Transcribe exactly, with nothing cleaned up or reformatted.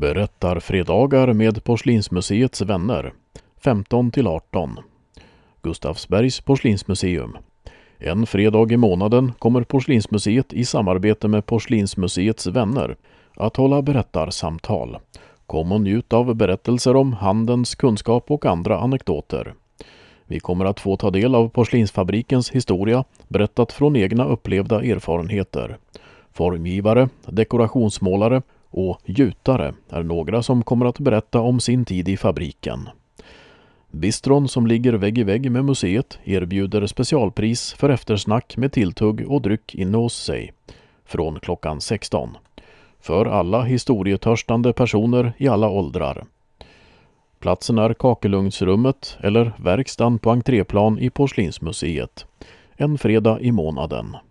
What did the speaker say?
Berättarfredagar med Porslinsmuseets vänner femton till arton. Gustavsbergs Porslinsmuseum. En fredag i månaden kommer Porslinsmuseet i samarbete med Porslinsmuseets vänner att hålla berättarsamtal. Kom och njut av berättelser om handens kunskap och andra anekdoter. Vi kommer att få ta del av porslinsfabrikens historia berättat från egna upplevda erfarenheter. Formgivare, dekorationsmålare och gjutare är några som kommer att berätta om sin tid i fabriken. Bistron som ligger vägg i vägg med museet erbjuder specialpris för eftersnack med tilltugg och dryck inne hos sig från klockan sexton. För alla historietörstande personer i alla åldrar. Platsen är kakelugnsrummet eller verkstaden på entréplan i Porslinsmuseet. En fredag i månaden.